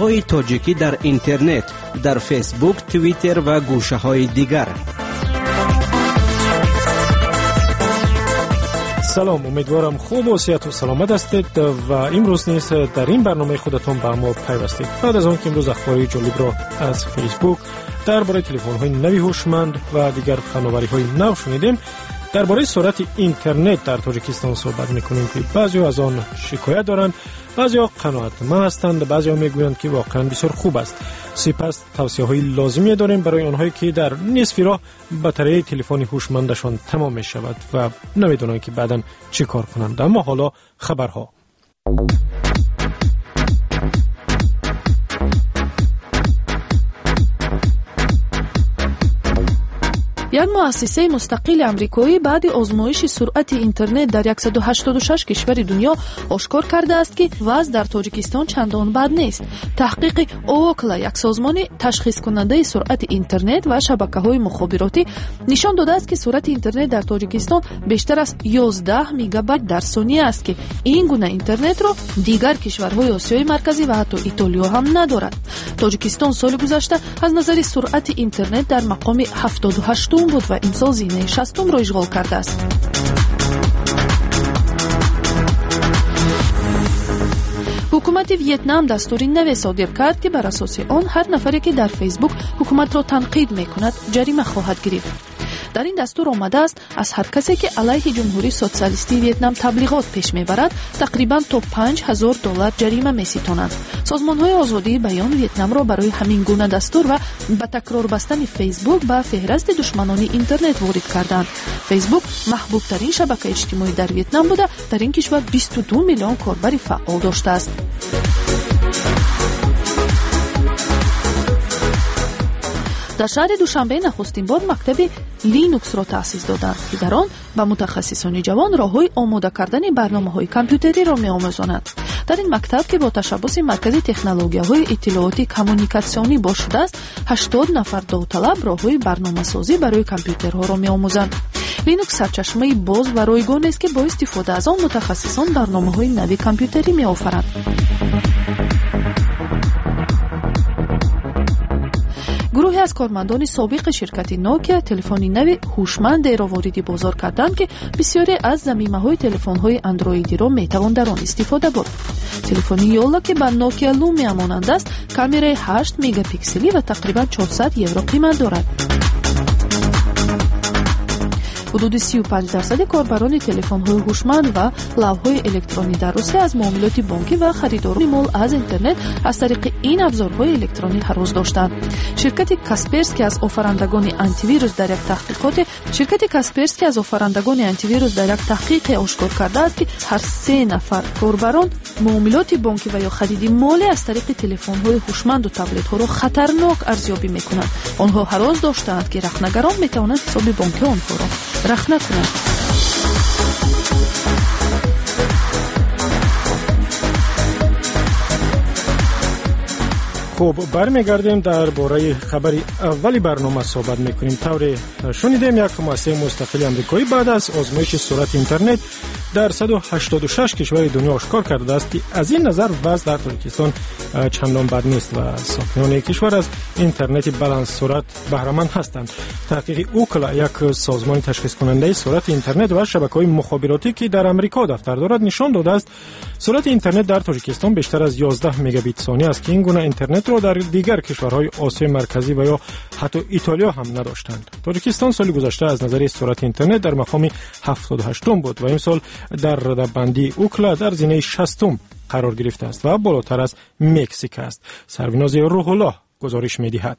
برنامه‌های تاجیکی در اینترنت، در فیسبوک، توییتر و گوشه‌های دیگر. سلام، امیدوارم خوب و صحت و سلامت هستید و امروز نیز در این برنامه خودتون با ما پیوستید. بعد از آن که امروز اخباری جالب را از فیسبوک درباره تلفن‌های نوی هوشمند و دیگر فناوری‌های نو شنیدیم، درباره سرعت اینترنت در تاجیکستان صحبت می‌کنیم که بعضی از آن شکایت دارند، بعضیا قناعتمند هستند، بعضیا میگویند که واقعا بسیار خوب است. سپس توصیه‌های لازمی داریم برای آنهایی که در نصف راه باتری تلفن هوشمندشان تمام می‌شود و نمی‌دانند که بعداً چه کار کنند. اما حالا خبرها. یک مؤسسه مستقل آمریکایی بعد آزمایش سرعت اینترنت در 186 کشور دنیا آشکار کرده است که وضع در تاجیکستان چندان بد نیست. تحقیق اوکلا، یک سازمان تشخیص کننده سرعت اینترنت و شبکه‌های مخابراتی، نشان داده است که سرعت اینترنت در تاجیکستان بیشتر از 11 مگابایت در ثانیه است که این گونه اینترنت را دیگر کشورهای آسیای مرکزی و حتی ایتالیا هم ندارد. تاجیکستان سال گذشته از نظر سرعت اینترنت در مقام 78 بود و امسال زینه 60 را اشغال کرده است. حکومت ویتنام دستوری نو صادر کرد که بر اساس آن هر نفری که در فیسبوک حکومت را تنقید می‌کند جریمه خواهد گرفت. در این دستور آمده است از هر کسی که علیه جمهوری سوسیالیستی ویتنام تبلیغات پیش میبرد تقریبا تا $5000 جریمه میستانند. سازمان‌های آزادی بیان ویتنام را برای همین گونه دستور و به تکرار بستن فیسبوک به فهرست دشمنان اینترنت وارد کردند. فیسبوک محبوب ترین شبکه اجتماعی در ویتنام بوده، در این کشور 22 میلیون کاربر فعال داشته است. در شهر دوشنبه نخستین بار مکتب لینوکس را تأسیس دادند که در آن به متخصصان جوان راه‌های آماده کردن برنامه‌های کامپیوتری را می‌آموزاند. در این مکتب که با تشبث مرکز تکنولوژی‌های اطلاعاتی کمونیکاسیونی باشده است، 80 نفر داوطلب راه‌های برنامه‌سازی برای کامپیوترها را می‌آموزند. لینوکس سرچشمه باز و رایگان است که با استفاده از آن متخصصان برنامه‌های نوی کامپیوتری می‌آفرند. گروهی از کارمندان سابق شرکت نوکیا تلفنی نو هوشمند را وارد بازار کردند که بسیاری از ضمیمه‌های تلفن‌های اندرویدی را می‌توان در آن استفاده برد. تلفنی یولا که به نوکیا لومی مانند است، کامرای 8 مگاپیکسلی و تقریباً 400 یورو قیمت دارد. حدود 35% کاربران تلفن‌های هوشمند و لوح‌های الکترونی در روسیه از معاملات بانکی و خریداری مال از اینترنت از طریق این ابزارهای الکترونی هراس داشتند. شرکت کاسپرسکی از آفرندگان آنتی ویروس در یک تحقیق آشکار کرده است که هر 3 نفر کاربران معاملات بانکی و یا خرید مالی از طریق تلفن‌های هوشمند و تبلت‌ها را خطرناک ارزیابی می‌کنند. آنها هراس داشتند که رهنگران می‌توانند حساب بانکی آنها را رخنه کنند. خب، برمیگردیم درباره خبر اولی برنامه صحبت میکنیم. طور شنیدیم یک مؤسسه مستقل آمریکایی بعد از آزمایش سرعت اینترنت در 186 کشور دنیا آشکار کرده است که از این نظر وضع در تاجیکستان چندان بد نیست و ساکنان کشور از اینترنت بلند سرعت بهره‌مند هستند. تحقیق اوکلا، یک سازمان تشخیص کننده سرعت اینترنت و شبکه‌های مخابراتی که در آمریکا دفتر دارد، نشان داده است سرعت اینترنت در تاجیکستان بیشتر از 11 مگابیت ثانیه است که این گونه اینترنت را در دیگر کشورهای آسیای مرکزی و یا حتی ایتالیا هم نداشتند. تاجیکستان سال گذشته از نظر سرعت اینترنت در مقام 78 بود و این سال در رده‌بندی اوکلا در زینه 60 قرار گرفته است و بالاتر از مکزیک است. سروناز روح الله گزارش می‌دهد.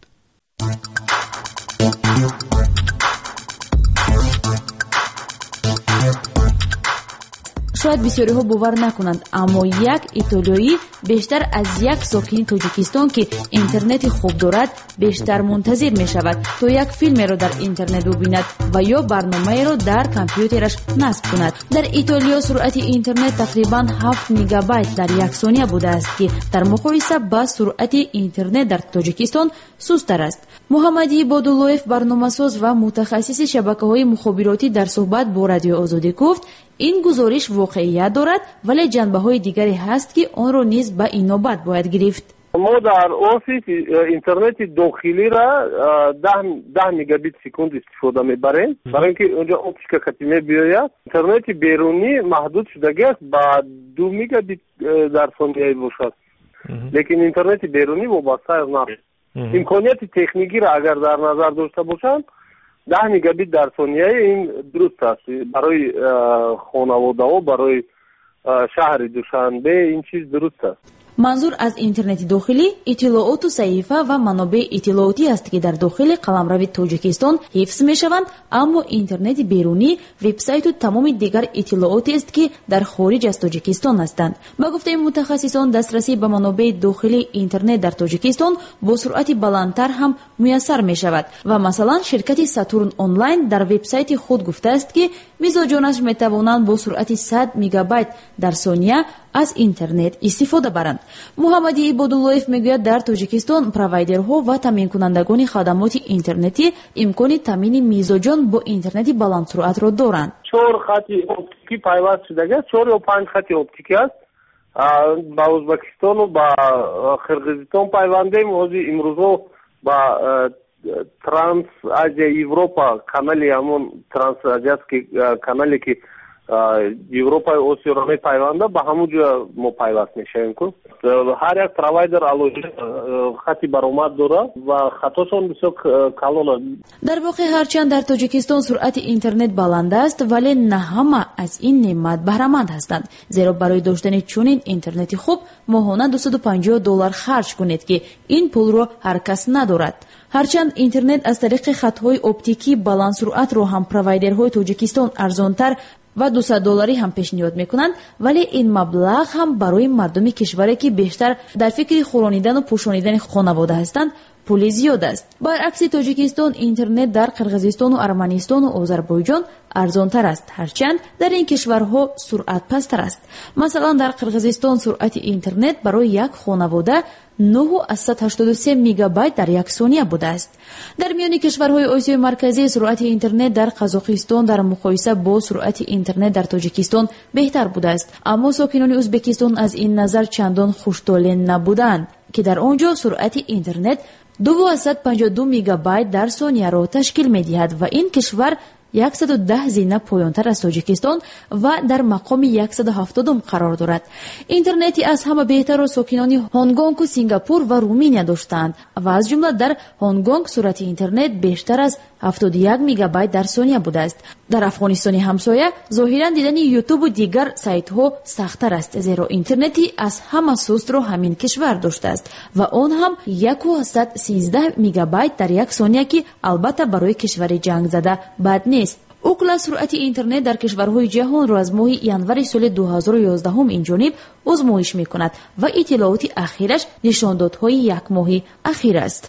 شاید بسیاری ها باور نکنند، اما یک ایتالیایی بیشتر از یک ساکن تاجیکستان که اینترنت خوب دارد بیشتر منتظر می شود تا یک فیلم را در اینترنت ببیند و یا برنامه را در کامپیوترش نصب کند. در ایتالیا سرعت اینترنت تقریبا 7 مگابایت در یک ثانیه بوده است که در مقایسه با سرعت اینترنت در تاجیکستان سست‌تر است. محمدی بادولویف، برنامه‌ساز و متخصص شبکه‌های مخابراتی، در صحبت با رادیو آزادی گفت این گزارش واقعیت دارد، ولی جنبه‌های دیگری هست که آن را نیز به این نوبت باید گرفت. ما در آفیس اینترنت داخلی را 10 مگابیت سکوند استفاده میبریم برای اینکه اونجا اپتیک ختیمه بیاید. اینترنت بیرونی محدود شده است با 2 مگابیت در ثانیه باشد، لیکن اینترنت بیرونی وابسته است نه. امکانیت تکنیکی را اگر در نظر داشته باشند 10 مگابیت در ثانیه این درست است برای خانواده و برای شهر دوشنبه این چیز درست است. манзур аз интернети дохилӣ иттилооту саҳифа ва манобеъи иттилоотӣ аст ки дар дохили қаламрави тоҷикистон ҳифз мешаванд, аммо интернети берунӣ вебсайту тамоми дигар иттилооте аст ки дар хориҷ аз тоҷикистон ҳастанд. ба гуфтаи мутахассисон дастрасӣ ба манобеи дохилии интернет дар тоҷикистон бо суръати баландтар ҳам муяссар мешавад ва масалан ширкати Saturn онлайн дар вебсайти худ гуфтааст ки мизоҷонаш метавонанд бо суръати 100 мегабайт дар сония аз интернет истифода баранд. муҳаммади ибодуллоев мегӯяд дар тоҷикистон провайдерҳо ва таминкунандагони хадамоти интернетӣ имкони тамини мизоҷон бо интернети баландсуръатро доранд. 4 хати оптикӣ пайваст шудагааст, 4 ё 5 хати оптикӣ аст. ба Ӯзбекистону ба Қирғизистон пайвандем. ҳозир имрӯзҳо ба Транс Азия Европа канали ҳамон Транс Азияски канале ки Европа и Осиёро мепайванда ба ҳамон ҷо мо пайваст мешавем ку. ҳар як провайдер алоҳида хати баромад дорад ва хатошон бисёр калон аст. дар воқеъ ҳарчанд дар тоҷикистон суръати интернет баланд аст, вале на ҳама аз ин неъмат баҳраманд ҳастанд, зеро барои доштани чунин интернети хуб моҳона $250 харҷ кунед ки ин пулро ҳар кас надорад. ҳарчанд интернет аз тариқи хатҳои оптикӣ баландсуръатро ҳам провайдерҳои тоҷикистон арзонтар ва $200 ҳам пешниҳод мекунанд, вале ин маблағ ҳам барои мардуми кишваре ки бештар дар фикри хӯронидану пӯшонидани хонавода ҳастанд пули зиёд аст. баръакси тоҷикистон интернет дар қирғизистону арманистону озарбойҷон арзонтар аст, ҳарчанд дар ин кишварҳо суръат пасттар аст. масалан дар қирғизистон суръати интернет барои як хонавода 983 мегабайт дар як сония будааст. дар миёни кишварҳои осиёи марказӣ суръати интернет дар қазоқистон дар муқоиса бо суръати интернет дар тоҷикистон беҳтар будааст, аммо сокинони ӯзбекистон аз ин назар чандон хушдоле набуданд ки дар он ҷо суръати интернет 252 мегабайт дар сонияро ташкил медиҳад ва ин кишвар 110 зина поёнтар аз тоҷикистон ва дар мақоми 170 қарор дорад. интернети аз ҳама беҳтарро сокинони Ҳонгонг, Сингапур ва Руминия доштанд ва аз ҷумла дар Ҳонгонг суръати интернет бештар аз 71 мегабайт дар сония будааст. дар афғонистони ҳамсоя зоҳиран дидани ютубу дигар сайтҳо сахттар аст, зеро интернети аз ҳама сустро ҳамин кишвар доштааст ва он ҳам 113 мегабайт дар як сония ки албатта барои кишвари ҷангзада бад нест. укла суръати интернет дар кишварҳои ҷаҳонро аз моҳи январи соли 2011 инҷониб озмоиш мекунад ва иттилооти ахираш нишондодҳои якмоҳи ахир аст.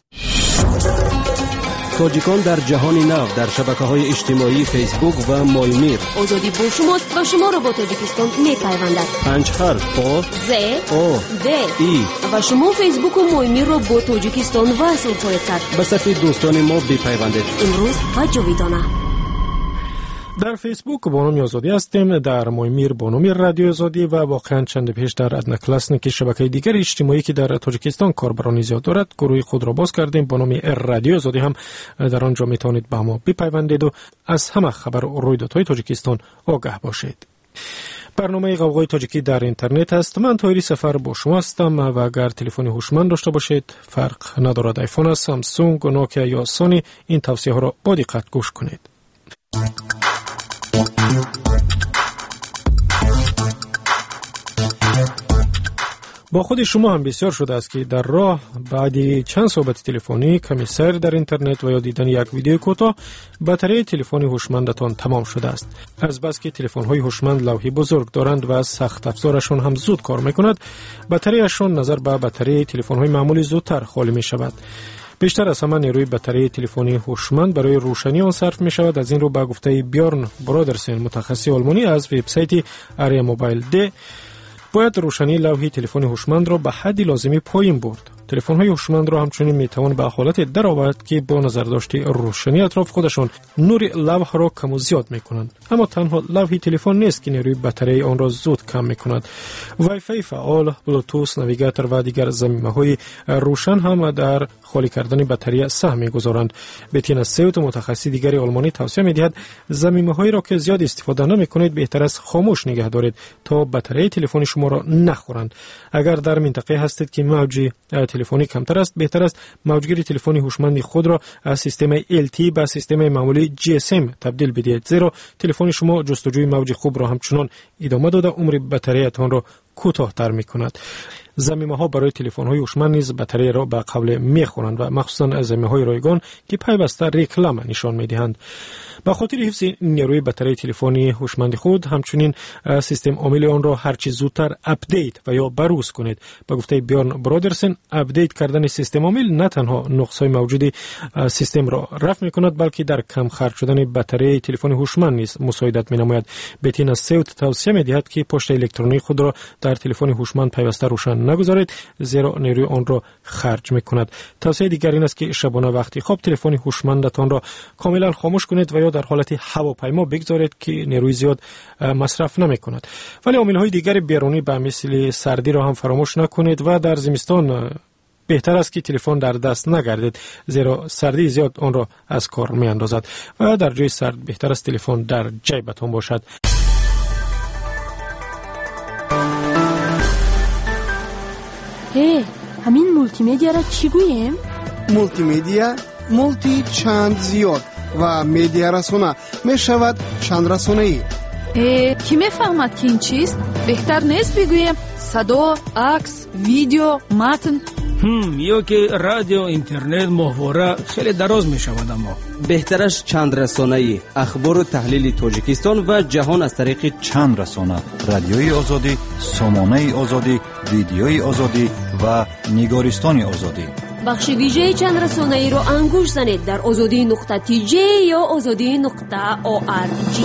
тоҷикон дар ҷаҳони нав дар шабакаҳои иҷтимоӣ фейсбук ва моймир. озодӣ бо шумост ва шуморо бо тоҷикистон мепайвандад. 5 ҳарф о з о д и ва шумо фейсбуку моймирро бо тоҷикистон васл хоҳед кард. ба сафи дӯстони мо бипайвандед. имрӯз ва ҷовидона. дар фейсбук бо номи озодӣ ҳастем, дар моймир бо номи радиои озодӣ ва воқеан чанде пеш дар одноклассники шабакаи дигар иҷтимоӣ ки дар тоҷикистон корбарони зиёд дорад гурӯҳи худро боз кардем бо номи радиои озодӣ. ҳам дар он ҷо метавонед ба мо бипайвандеду аз ҳама хабару рӯйдодҳои тоҷикистон огаҳ бошед. барномаи ғавғои тоҷикӣ дар интернет аст. ман Тоҳири Сафар бо шумо ҳастам ва агар телефони ҳушманд дошта бошед, фарқ надорад айфон аст, Samsung, Nokia ё Sony, ин тавсияҳоро бо диққат гӯш кунед. با خود شما هم بسیار شده است که در راه بعد چند صحبت تلفنی، کمی سیر در اینترنت و یا دیدن یک ویدیو کوتاه باتری تلفن هوشمندتان تمام شده است. از بس که تلفن‌های هوشمند لوحی بزرگ دارند و سخت افزارشون هم زود کار می‌کند، باتریشون نظر به باتری تلفن‌های معمولی زودتر خالی می‌شود. بیشتر از همه نیروی باتری تلفنی هوشمند برای روشنی آن صرف می شود. از این رو به گفته بیارن برادرسن، متخصص آلمانی از وبسایت آریا موبایل دی، باید روشنی لوحی تلفن هوشمند را به حد لازمی پایین برد تلفن‌های هوشمند را همچنین می‌توان به حالت درآورد که با نظرداشت روشنی اطراف خودشان نور لوح را کم و زیاد می‌کنند. اما تنها لوح تلفن نیست که نیروی باتری آن را زود کم می‌کند. وای فای فعال، بلوتوث، ناویگاتور و دیگر ضمیمه‌های روشن هم در خالی کردن باتری سهم می‌گذارند. بتینا سیوت متخصص دیگری آلمانی توصیه می‌دهد ضمیمه‌هایی را که زیاد استفاده نمی‌کنید بهتر است خاموش نگه دارید تا باتری تلفن شما را نخورند. اگر در منطقه هستید که موج تلفنی کمتر است بهتر است موجگیر تلفنی هوشمند خود را از سیستم LTE به سیستم معمولی GSM تبدیل بدهید، زیرا تلفن شما جستجوی موج خوب را همچنان ادامه داده عمر باتریتان را کوتاه‌تر می‌کند. ضمیمه‌ها برای تلفن‌های هوشمند نیز باتری را به قبل می‌خورند و مخصوصاً ضمیمه‌های رایگان که پیوسته رکلام نشان می‌دهند. به خاطر حفظ نیروی باتری تلفنی هوشمند خود همچنین سیستم عامل آن را هر چه زودتر اپدیت و یا بروز کنید. به گفته بیارن برادرسن اپدیت کردن سیستم عامل نه تنها نقص‌های موجود سیستم را رفع می‌کند بلکه در کم خرج شدن باتری تلفن هوشمند نیز مساعدت می‌نماید. بتینا سیوت توصیه می‌دهد که پشت الکترونیک خود را در تلفن هوشمند پیوسته روشن نگذارید زیرا نیروی آن را خرج می‌کند. توصیه دیگر این است که شبانه وقتی خواب تلفن هوشمندتان را کاملا خاموش کنید و یا در حالت هواپیما بگذارید که نیروی زیاد مصرف نمی‌کند. ولی عامل‌های دیگر بیرونی به مثل سردی را هم فراموش نکنید و در زمستان بهتر است که تلفن در دست نگردید زیرا سردی زیاد آن را از کار می‌اندازد و در جای سرد بهتر است تلفن در جیبتان باشد. همین مولتی مدیا را چی گوییم؟ مولتی مدیا مولتی چند زیاد و مدیا رسانه می شود چند رسانه‌ای. کی میفهمد که این چیست؟ بهتر نیست بگوییم صدا، عکس، ویدیو، متن؟ یا که رادیو، اینترنت، ماهواره خیلی دراز می شود. اما بهترش چند رسانه‌ای، اخبار و تحلیل تاجیکستان و جهان از طریق چند رسانه، رادیوی آزادی، سامانه آزادی، ویدیوی آزادی و نگارستان آزادی. بخش ویژه چند رسانه‌ای را انگوش زنید در azadi.tj یا azadi.org.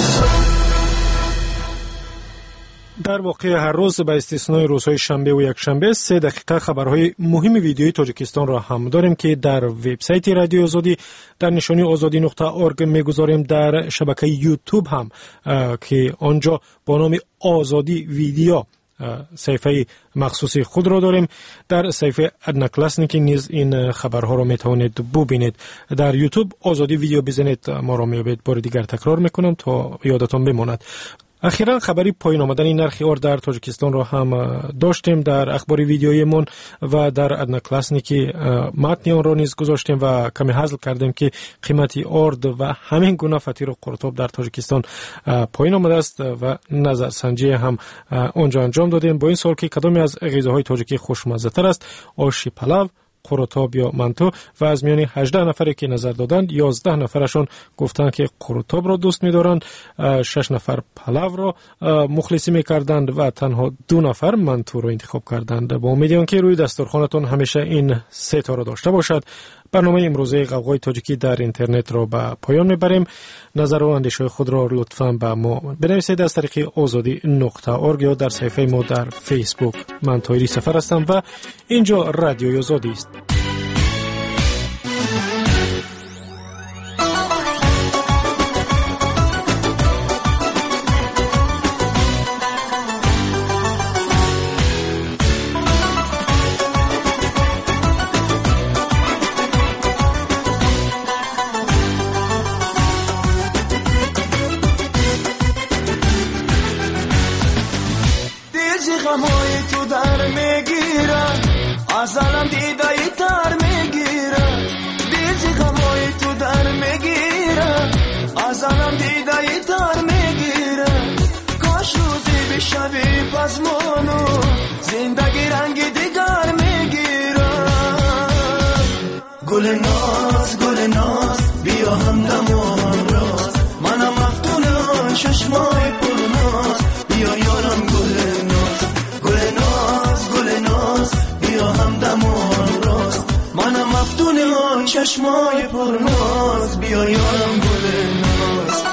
در واقع هر روز به استثنای روزهای شنبه و یک شنبه 3 دقیقه خبرهای مهم ویدیویی تاجیکستان را هم داریم که در وبسایت رادیو آزادی در نشانی azadi.org میگذاریم. در شبکه یوتیوب هم که آنجا با نام آزادی ویدیو صفحه مخصوصی خود را داریم. در صفحه ادنا کلاسنیک نیز این خبرها را میتوانید ببینید. در یوتیوب آزادی ویدیو بزنید ما را میابید. بار دیگر تکرار میکنم تا یادتان بماند. اخیراً خبری پایین آمدن نرخ ارد در تاجیکستان را هم داشتیم در اخبار ویدیویمون و در ادنا کلاسنیکی متن آن را نیز گذاشتیم و کمی حذف کردیم که قیمت ارد و همین گونه فطیر و قرطاب در تاجیکستان پایین آمده است و نظرسنجی هم اونجا انجام دادیم با این سوال که کدامی از غذاهای تاجیکی خوشمزه تر است، آش پلاو، قرطاب یا منتو، و از میان 18 نفری که نظر دادند 11 نفرشون گفتند که قرطاب را دوست می‌دارند، 6 نفر پلاو را مخلصی می‌کردند و تنها 2 نفر منتو را انتخاب کردند. با امیدیم که روی دسترخوانتون همیشه این 3 تا را داشته باشد. برنامه امروزه قوقای تاجیکی در اینترنت را به پایان میبریم. نظر و اندیشه خود را لطفاً به ما بنویسید از طریق azadi.org یا در صفحه ما در فیسبوک. من طاهری سفر هستم و اینجا رادیو آزادی است. ازالم دیدایی تر میگیره، دیزی غمای تو در میگیره، ازالم دیدایی تر میگیره. کاش روزی بشوی پزمانو زندگی رنگ دیگر میگیره. گل ناز بیا همدمان راز، منم مفتون چشمای پرناز، بیا یارم گل ناز بیا همدمان راست، منم مفتون چشمای پرناز، بیا یارم گل ناز.